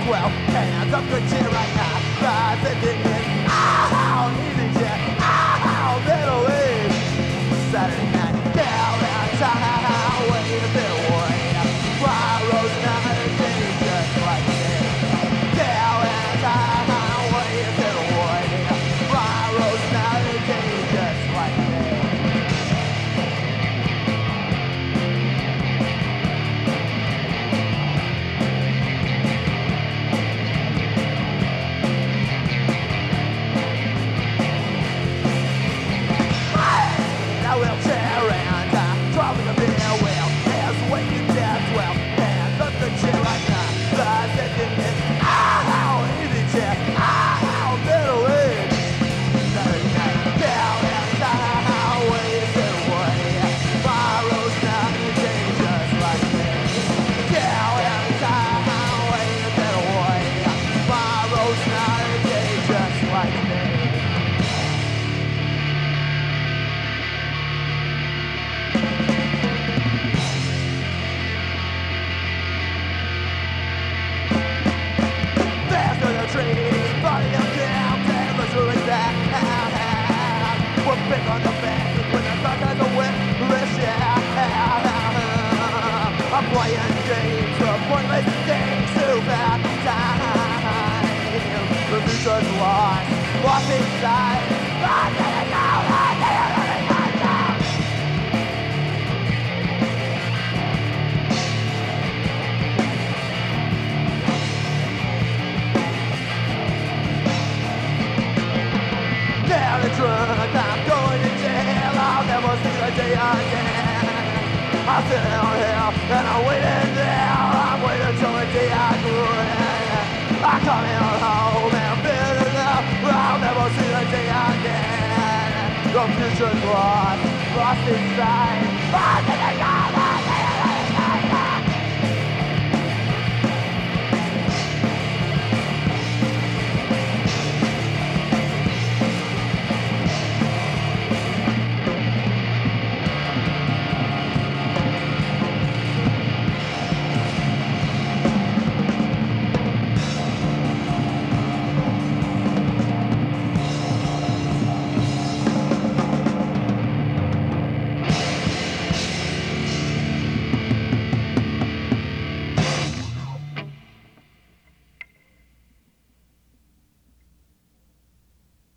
well, hands up, good cheer right now. Rise and dig in. Oh, easy chair. Oh, little wave. Saturday night, downtown, wait a bit away. Wild rose and I just like this. Downtown, wait a bit away. Wild rose and I just like this. I will tear and dropping a beer wheel. There's waiting there 12 hands up the chair right now. That's it, easy chair. Little wig. Saturday night, downtown, ways away. Tomorrow's not a day just like this. Downtown, ways away. Tomorrow's not a day just like this. Body of damn, let's really that. We're big on the back when the thought has a whip, I'm playing games, a pointless games to back time. The future's lost inside. I didn't know, I didn't know. Down the drunk, I'm going to jail. I'll never see the day again. I'm sitting on hell and I'm waiting there. I'm waiting till the day I quit. I'm coming home and I'm feeling up. I'll never see the day again. The future's lost inside. I didn't know.